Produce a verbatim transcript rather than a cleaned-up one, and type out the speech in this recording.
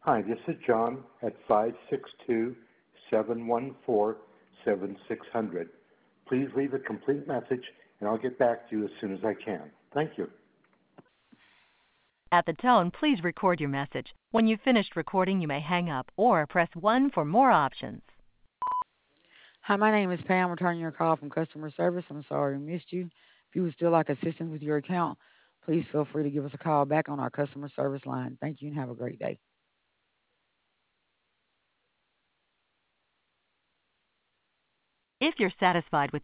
Hi, this is John at five six two, seven one four, seven six zero zero. Please leave a complete message and I'll get back to you as soon as I can. Thank you. At the tone, please record your message. When you've finished recording, you may hang up or press one for more options. Hi, my name is Pam. Returning your call from customer service. I'm sorry we missed you. If you would still like assistance with your account, please feel free to give us a call back on our customer service line. Thank you and have a great day. If you're satisfied with